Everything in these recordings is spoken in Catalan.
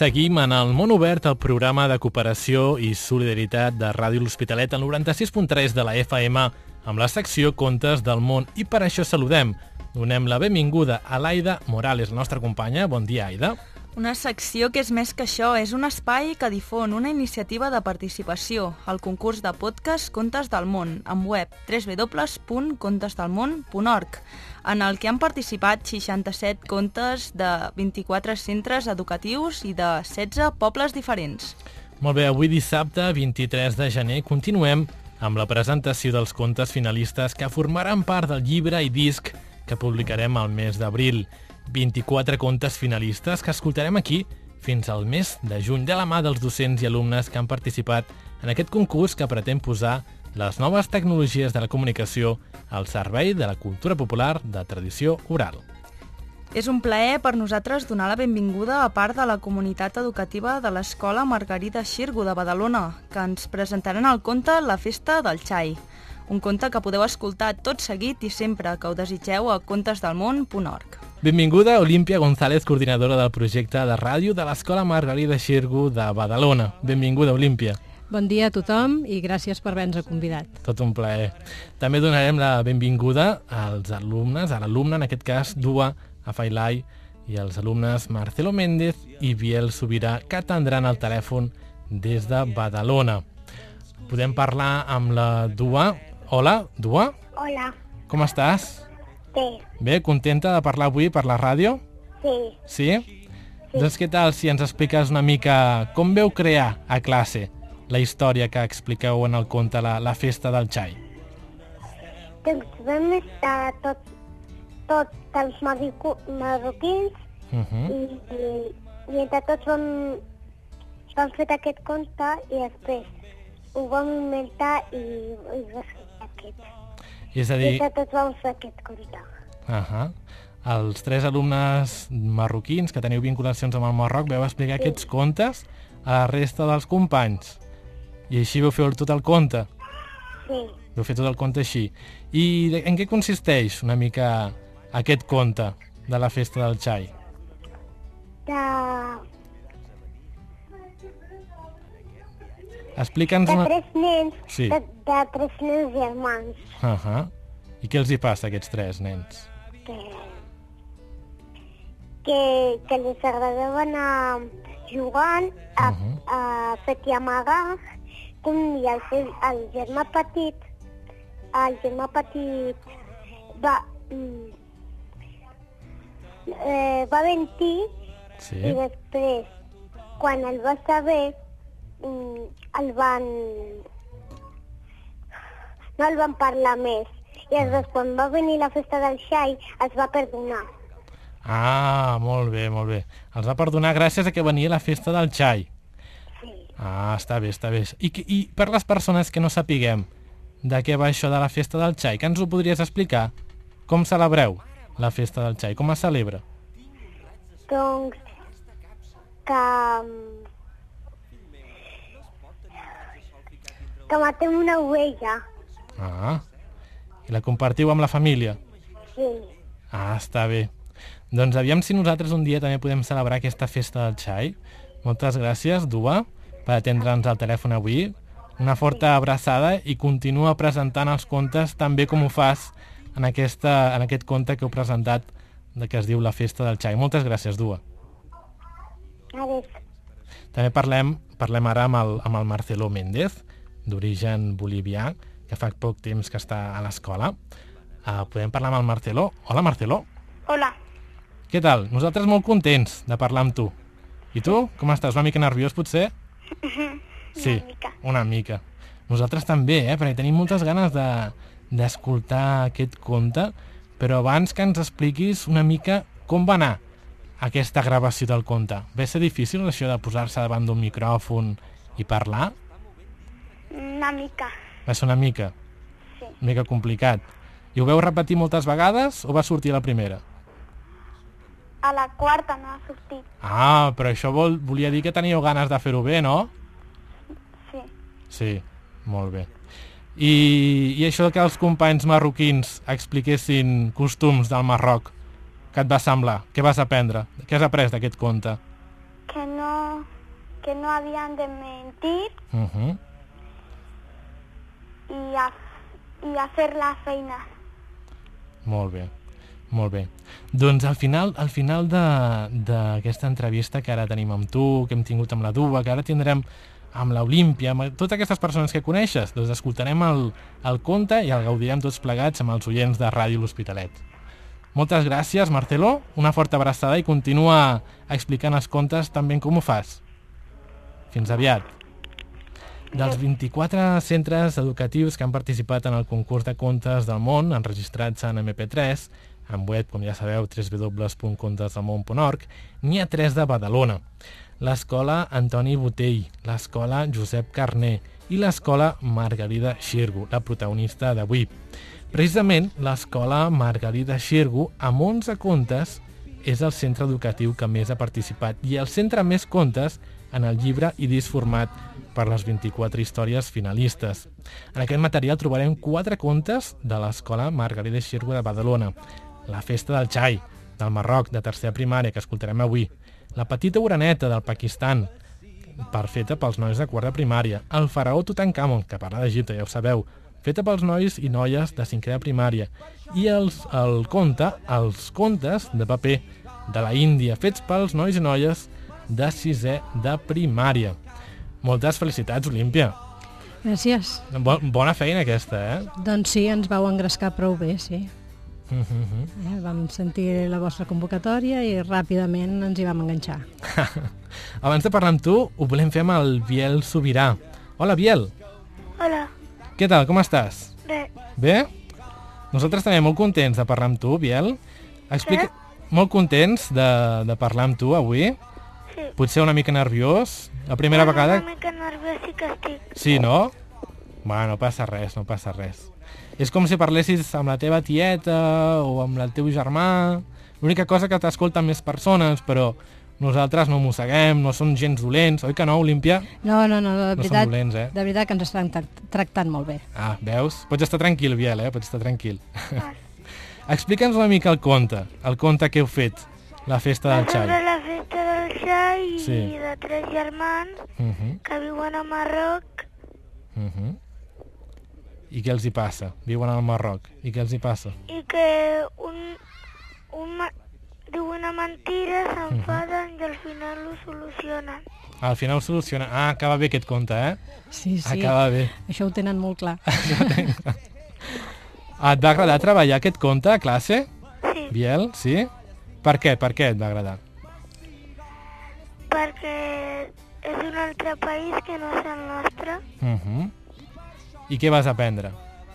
seguim en el Món Obert, el programa de cooperació i solidaritat de Ràdio L'Hospitalet, al 96.3 de la FM, amb la secció Contes del Món. I per això saludem, donem la benvinguda a l'Aida Morales, la nostra companya. Bon dia, Aida. Una secció que és més que això, és un espai que difon una iniciativa de participació al concurs de podcast Contes del Món, amb web www.contesdelmon.org, en el que han participat 67 contes de 24 centres educatius i de 16 pobles diferents. Molt bé, avui dissabte, 23 de gener, continuem amb la presentació dels contes finalistes que formaran part del llibre i disc que publicarem al mes d'abril. 24 contes finalistes que escoltarem aquí fins al mes de juny, de la mà dels docents i alumnes que han participat en aquest concurs que pretén posar les noves tecnologies de la comunicació al servei de la cultura popular de tradició oral. És un plaer per nosaltres donar la benvinguda a part de la comunitat educativa de l'Escola Margarida Xirgu de Badalona, que ens presentaran el conte La festa del xai, un conte que podeu escoltar tot seguit i sempre que ho desitgeu a contesdelmon.org. Benvinguda Olímpia González, coordinadora del projecte de ràdio de l'Escola Margarida Xirgu de Badalona. Benvinguda, Olímpia. Bon dia a tothom i gràcies per haver-nos convidat. Tot un plaer. També donarem la benvinguda als alumnes, a l'alumne, en aquest cas, Dua Afailai, i els alumnes Marcelo Méndez i Biel Sobirà, que atendran el telèfon des de Badalona. Podem parlar amb la Dua. Hola, Dua. Hola. Com estàs? Bé. Bé, contenta de parlar avui per la ràdio? Sí. Sí? Doncs què tal si ens expliques una mica com veu crear a classe la història que expliqueu en el conte La festa del xai? Doncs vam estar tots els marroquins i entre tots vam fer aquest conte i després ho vam inventar i va ser aquest. És a dir... I entre tots vam fer aquest conte. Els 3 alumnes marroquins que teniu vinculacions amb el Marroc veu explicar aquests contes a la resta dels companys. I així veu fer tot el conte? Sí. Veu fer tot el conte així. I en què consisteix una mica aquest conte de la festa del xai? Explica'ns... De 3 nens, sí. de 3 nens germans. I què els hi passa a aquests 3 nens? Que els agradava anar jugant a fet i amagar, i el germà petit va mentir, sí. I després, quan el va saber, no el van parlar més. I després, quan va venir la festa del xai, es va perdonar. Ah, molt bé, molt bé. Els va perdonar gràcies a que venia la festa del xai. Sí. Ah, està bé, està bé. I per les persones que no sapiguem de què va això de la festa del xai, que ens ho podries explicar? Com celebreu la festa del xai? Com es celebra? Doncs que matem una ovella. Ah, i la compartiu amb la família? Sí. Ah, està bé. Doncs aviam si nosaltres un dia també podem celebrar aquesta festa del xai. Moltes gràcies, Dua, per atendre'ns al telèfon avui. Una forta abraçada i continua presentant els contes tan bé com ho fas en aquest conte que heu presentat que es diu La festa del xai. Moltes gràcies, Dua. Adéu. També parlem ara amb el Marcelo Méndez, d'origen bolivià, que fa poc temps que està a l'escola. Podem parlar amb el Marcelo? Hola, Marcelo. Hola. Què tal? Nosaltres molt contents de parlar amb tu. I tu? Com estàs? Una mica nerviós, potser? Sí, una mica. Nosaltres també, perquè tenim moltes ganes d'escoltar aquest conte, però abans que ens expliquis una mica com va anar aquesta gravació del conte. Va ser difícil això de posar-se davant d'un micròfon i parlar? Una mica. Va ser una mica? Sí. Una mica complicat. I ho veu repetir moltes vegades o va sortir a la primera? A la quarta no ha sortit. Ah, però això volia dir que teníeu ganes de fer-ho bé, no? Sí. Sí, molt bé. I això que els companys marroquins expliquessin costums del Marroc, què et va semblar? Què vas aprendre? Què has après d'aquest conte? Que no que no havien de mentir i a fer la feina. Molt bé, molt bé. Doncs al final d'aquesta entrevista que ara tenim amb tu, que hem tingut amb la Duba, que ara tindrem amb l'Olímpia, amb totes aquestes persones que coneixes, doncs escoltarem el conte i el gaudirem tots plegats amb els oients de Ràdio L'Hospitalet. Moltes gràcies, Marcelo, una forta abraçada i continua explicant els contes tan ben com ho fas. Fins aviat. Dels 24 centres educatius que han participat en el concurs de contes del món, enregistrats en MP3, en web, com ja sabeu, www.contesdelmón.org, n'hi ha 3 de Badalona. L'Escola Antoni Botell, l'Escola Josep Carner i l'Escola Margarida Xirgu, la protagonista d'avui. Precisament, l'Escola Margarida Xirgu, amb 11 contes, és el centre educatiu que més ha participat i el centre més contes en el llibre i disc format per les 24 històries finalistes. En aquest material trobarem 4 contes de l'Escola Margarida Xirgu de Badalona, La festa del xai, del Marroc, de tercera primària, que escoltarem avui, La petita oreneta, del Pakistan, feta pels nois de quart de primària, El faraó Tutankamon, que parla d'Egipte, ja ho sabeu, feta pels nois i noies de cinquè de primària, i els contes de paper de la Índia, fets pels nois i noies de sisè de primària. Moltes felicitats, Olímpia. Gràcies. Bona feina aquesta, Doncs sí, ens vau engrescar prou bé, sí. Vam sentir la vostra convocatòria i ràpidament ens hi vam enganxar. Abans de parlar amb tu, ho volem fer amb el Biel Sobirà. Hola, Biel. Hola. Què tal, com estàs? Bé. Bé? Nosaltres també molt contents de parlar amb tu, Biel. Molt contents de parlar amb tu avui. Sí. Potser una mica nerviós. La primera vegada... Una mica nerviós sí que estic. Sí, no? Va, no passa res, no passa res. És com si parlessis amb la teva tieta o amb el teu germà. L'única cosa que t'escolten més persones, però nosaltres no mosseguem, no som gens dolents, oi que no, Olímpia? No, de veritat, dolents, de veritat que ens estan tractant molt bé. Ah, veus? Pots estar tranquil, Biel, pots estar tranquil. Explica'ns una mica el conte que heu fet, la festa del xai. La festa del xai Sí. i de 3 germans que viuen a Marroc. I què els hi passa? Viuen al Marroc. I què els hi passa? I que diu una mentira, s'enfaden i al final ho solucionen. Al final ho soluciona. Ah, acaba bé aquest conte, Sí. Acaba bé. Això ho tenen molt clar. Et va agradar treballar aquest conte a classe? Sí. Biel, sí? Per què? Per què et va agradar? Perquè és un altre país que no és el nostre. I què vas aprendre?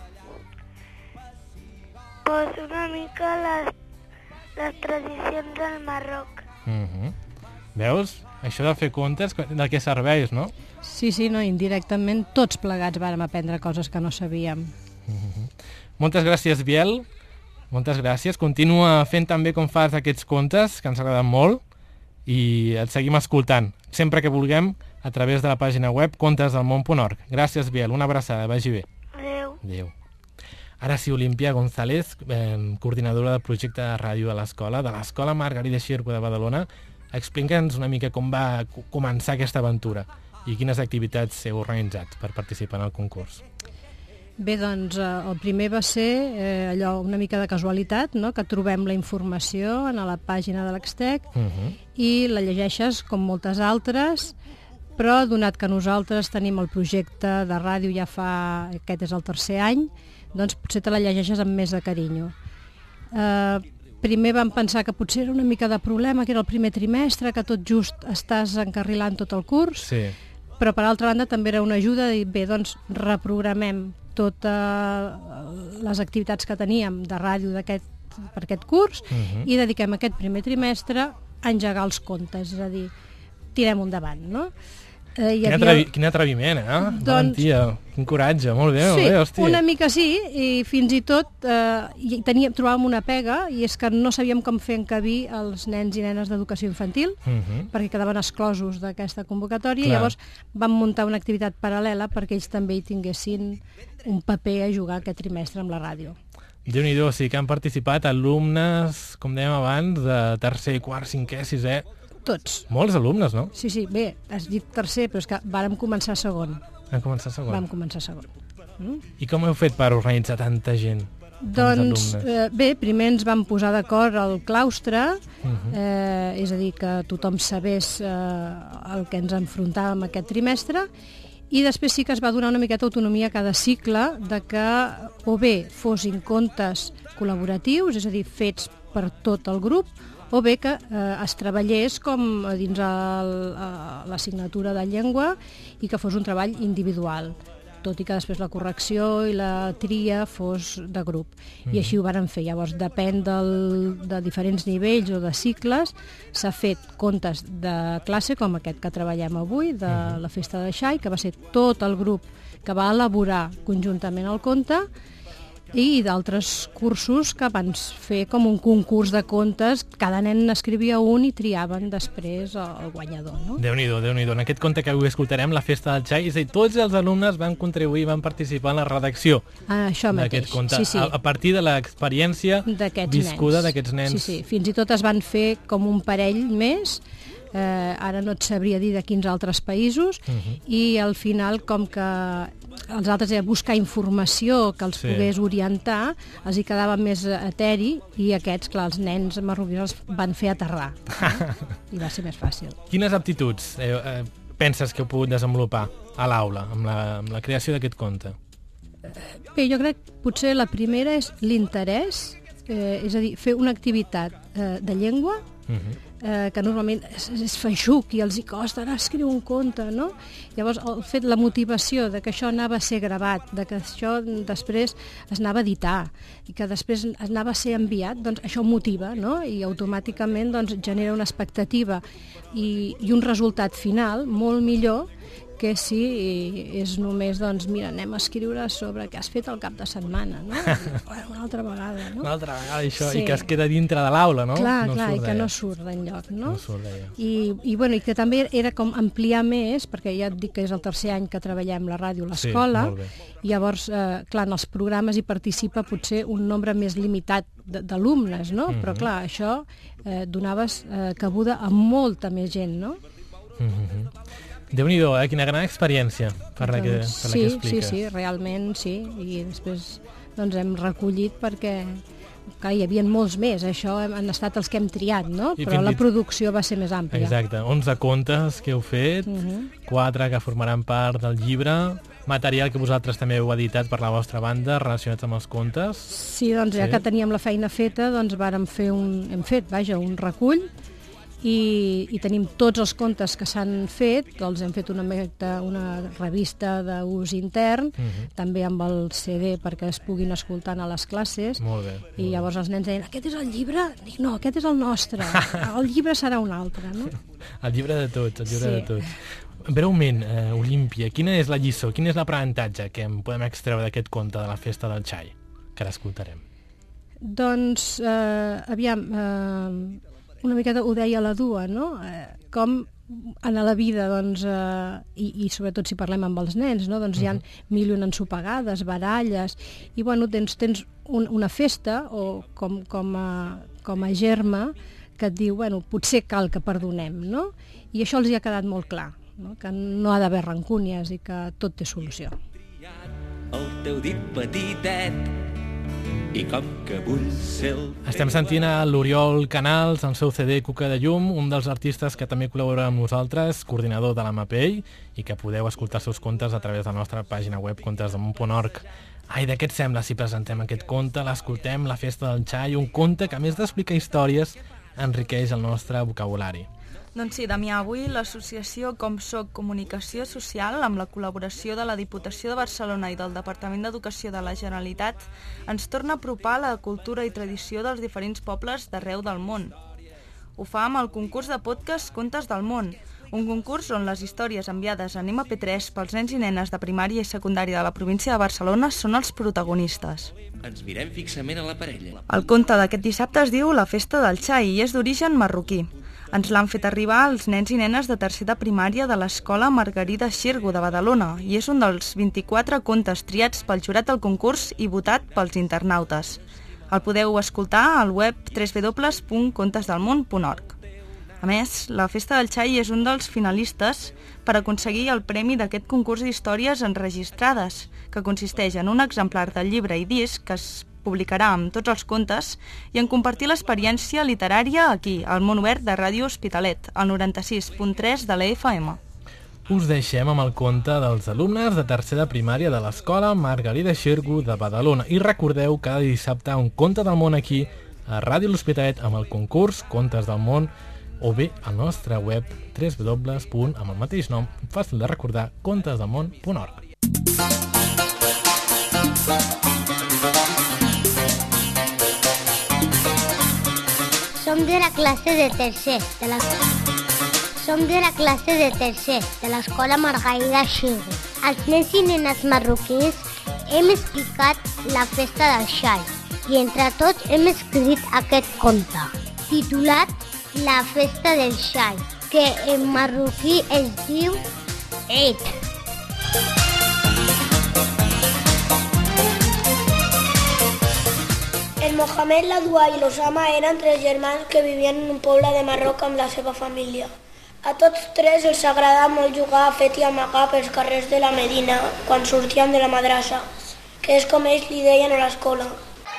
Pues una mica les tradicions del Marroc. Veus? Això de fer contes, de què serveix, no? Sí, no, indirectament tots plegats vàrem aprendre coses que no sabíem. Moltes gràcies, Biel. Moltes gràcies. Continua fent també com fas aquests contes, que ens agraden molt, i et seguim escoltant, sempre que vulguem, a través de la pàgina web contesdelmón.org. Gràcies, Biel. Una abraçada. Vagi bé. Adéu. Ara sí, Olímpia González, coordinadora del projecte de ràdio de l'Escola Margarida Xirgu de Badalona. Explica'ns una mica com va començar aquesta aventura i quines activitats heu organitzat per participar en el concurs. Bé, doncs el primer va ser allò una mica de casualitat, no? Que trobem la informació a la pàgina de l'Extec i la llegeixes com moltes altres, però donat que nosaltres tenim el projecte de ràdio ja fa... aquest és el 3è any, doncs potser te la llegeixes amb més de carinyo. Primer vam pensar que potser era una mica de problema, que era el primer trimestre, que tot just estàs encarrilant tot el curs, Sí. però per altra banda també era una ajuda de dir, bé, doncs reprogramem totes les activitats que teníem de ràdio per aquest curs i dediquem aquest primer trimestre a engegar els contes, és a dir, tirem endavant, no? Quin atreviment, Valentia, quin coratge, molt bé, Sí, hòstia. una mica sí, i fins i tot trobàvem una pega, i és que no sabíem com fer encabir els nens i nenes d'educació infantil, perquè quedaven exclosos d'aquesta convocatòria, Clar. llavors vam muntar una activitat paral·lela perquè ells també hi tinguessin un paper a jugar aquest trimestre amb la ràdio. Déu-n'hi-do, sí que han participat alumnes, com dèiem abans, de tercer, quart, cinquè, sisè, Tots. Molts alumnes, no? Sí, bé, has dit tercer, però és que vàrem començar segon. Vam començar segon. Vam començar segon. I com heu fet per organitzar tanta gent? Doncs bé, primer ens vam posar d'acord al claustre, és a dir, que tothom sabés el que ens enfrontàvem aquest trimestre, i després sí que es va donar una miqueta autonomia a cada cicle de que o bé fossin contes col·laboratius, és a dir, fets per tot el grup, o bé que es treballés com dins l'assignatura de llengua i que fos un treball individual, tot i que després la correcció i la tria fos de grup. I així ho varen fer. Llavors, depèn de diferents nivells o de cicles, s'ha fet contes de classe, com aquest que treballem avui, de la Festa del Xai, que va ser tot el grup que va elaborar conjuntament el conte, i d'altres cursos que van fer com un concurs de contes, cada nen escrivia un i triaven després el guanyador. No? Déu-n'hi-do, Déu-n'hi-do. En aquest conte que avui escoltarem, la Festa del Xai, és a dir, tots els alumnes van contribuir, van participar en la redacció d'aquest conte, sí. A partir de l'experiència viscuda d'aquests nens. Sí, fins i tot es van fer com un parell més, ara no et sabria dir de quins altres països, i al final, com que els altres era buscar informació que els pogués orientar, els hi quedava més eteri, i aquests, clar, els nens marroquins els van fer aterrar, i va ser més fàcil. Quines aptituds penses que heu pogut desenvolupar a l'aula amb la creació d'aquest conte? Bé, jo crec que potser la primera és l'interès, és a dir, fer una activitat de llengua, que normalment és feixuc i els hi costa anar a escriure un conte, no? Llavors, el fet, la motivació de que això anava a ser gravat, de que això després es anava a editar i que després es anava a ser enviat, doncs això motiva, no? I automàticament doncs, genera una expectativa i un resultat final molt millor que si és només, doncs, mira, anem a escriure sobre què has fet el cap de setmana, no? Una altra vegada, no? Una altra vegada, això, sí. I que es queda dintre de l'aula, no? Clar, i que no surt d'enlloc, no? No surt d'allà. I que també era com ampliar més, perquè ja et dic que és el tercer any que treballem la ràdio a l'escola, i llavors, clar, en els programes hi participa potser un nombre més limitat d'alumnes, no? Però, clar, això donaves cabuda a molta més gent, no? Déu-n'hi-do, quina gran experiència per la que expliques. Sí, realment sí, i després doncs, hem recollit perquè clar, hi havia molts més, això han estat els que hem triat, no? Però la producció va ser més àmplia. Exacte, 11 contes que heu fet, 4 que formaran part del llibre, material que vosaltres també heu editat per la vostra banda relacionats amb els contes. Sí, doncs ja que teníem la feina feta, doncs hem fet un recull, i tenim tots els contes que s'han fet, els hem fet una revista d'ús intern, també amb el CD perquè es puguin escoltar a les classes. Molt bé. I llavors els nens deien, aquest és el llibre? Dic, no, aquest és el nostre, el llibre serà un altre, no? El llibre de tots, de tots. Breument, Olímpia, quina és la lliçó, quin és l'aprenentatge que podem extreure d'aquest conte de la Festa del Xai, que ara escoltarem? Doncs, aviam, una miqueta ho deia la Dua, no? Com en la vida, doncs, i sobretot si parlem amb els nens, no? Doncs hi ha mil i una ensopegades, baralles, i bueno, tens una festa, o com a germa, que et diu, bueno, potser cal que perdonem, no? I això els hi ha quedat molt clar, no? Que no ha d'haver rancúnies i que tot té solució. El teu dit petitet i com que vull ser Estem sentint a l'Oriol Canals, el seu CD Cuca de Llum, un dels artistes que també col·labora amb nosaltres, coordinador de la MAPEI, i que podeu escoltar els seus contes a través de la nostra pàgina web contesdamunt.org. Ai, de què et sembla si presentem aquest conte, l'escoltem, la Festa del Xai, un conte que, a més d'explicar històries, enriqueix el nostre vocabulari? Doncs sí, Damià, avui l'associació Com Soc Comunicació Social, amb la col·laboració de la Diputació de Barcelona i del Departament d'Educació de la Generalitat, ens torna a apropar la cultura i tradició dels diferents pobles d'arreu del món. Ho fa amb el concurs de podcast Contes del Món, un concurs on les històries enviades en MP3 pels nens i nenes de primària i secundària de la província de Barcelona són els protagonistes. Ens mirem fixament a la parella. El conte d'aquest dissabte es diu La Festa del Xai i és d'origen marroquí. Ens l'han fet arribar els nens i nenes de tercer de primària de l'Escola Margarida Xirgu de Badalona i és un dels 24 contes triats pel jurat del concurs i votat pels internautes. El podeu escoltar al web www.contesdelmont.org. A més, la Festa del Xai és un dels finalistes per aconseguir el premi d'aquest concurs d'històries enregistrades, que consisteix en un exemplar del llibre i disc que es publicarà amb tots els contes i en compartir l'experiència literària aquí, al món obert de Ràdio Hospitalet, al 96.3 de la FM. Us deixem amb el conte dels alumnes de tercer de primària de l'Escola Margarida Xirgu de Badalona. I recordeu cada dissabte un conte del món aquí, a Ràdio L'Hospitalet, amb el concurs Contes del Món, o bé al nostre web www, amb el mateix nom, fàcil de recordar, contesdelmón.org. Som de la classe de tercer de l'Escola Margarida Xirgu. Els nens i nenes marroquins hem explicat la festa del xai i entre tots hem escrit aquest conte, titulat La festa del xai, que en marroquí es diu Eid. El Mohamed, la Dua i l'Osama eren 3 germans que vivien en un poble de Marroc amb la seva família. A tots 3 els agradava molt jugar a fet i amagar pels carrers de la Medina quan sortien de la madrassa, que és com ells li deien a l'escola.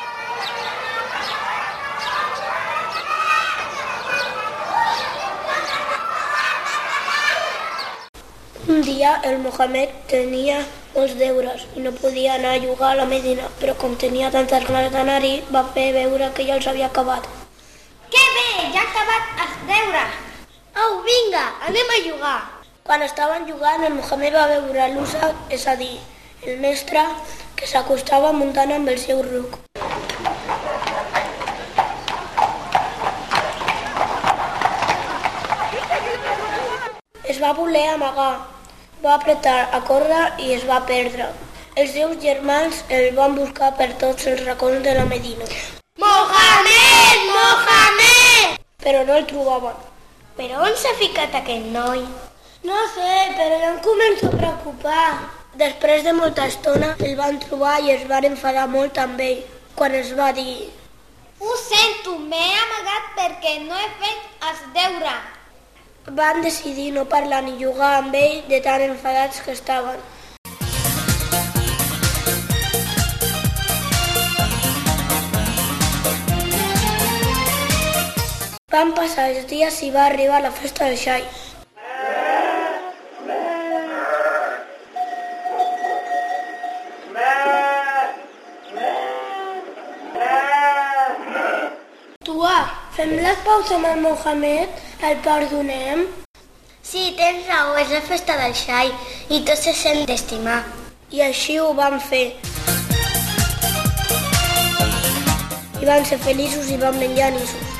Un dia el Mohamed tenia molts deures i no podia anar a jugar a la Medina, però com tenia tantes ganes d'anar-hi, va fer veure que ja els havia acabat. Que bé, ja ha acabat els deures! Au, vinga, anem a jugar! Quan estaven jugant, el Mohamed va veure l'Usa, és a dir, el mestre, que s'acostava muntant amb el seu ruc. Es va voler amagar. Va apretar a córrer i es va perdre. Els seus germans el van buscar per tots els racons de la Medina. Mohamed! Mohamed! Però no el trobaven. Però on s'ha ficat aquest noi? No sé, però ja em començo a preocupar. Després de molta estona el van trobar i es van enfadar molt amb ell, quan es va dir: Ho sento, m'he amagat perquè no he fet els deures. Van decidir no parlar ni jugar amb ell de tan enfadats que estaven. Van passar els dies i va arribar la festa del xai. Fem les paus amb el Mohamed, el perdonem? Sí, tens raó, és la festa del xai i tots se sent d'estimar. I així ho van fer. I van ser feliços i van menjar anissos.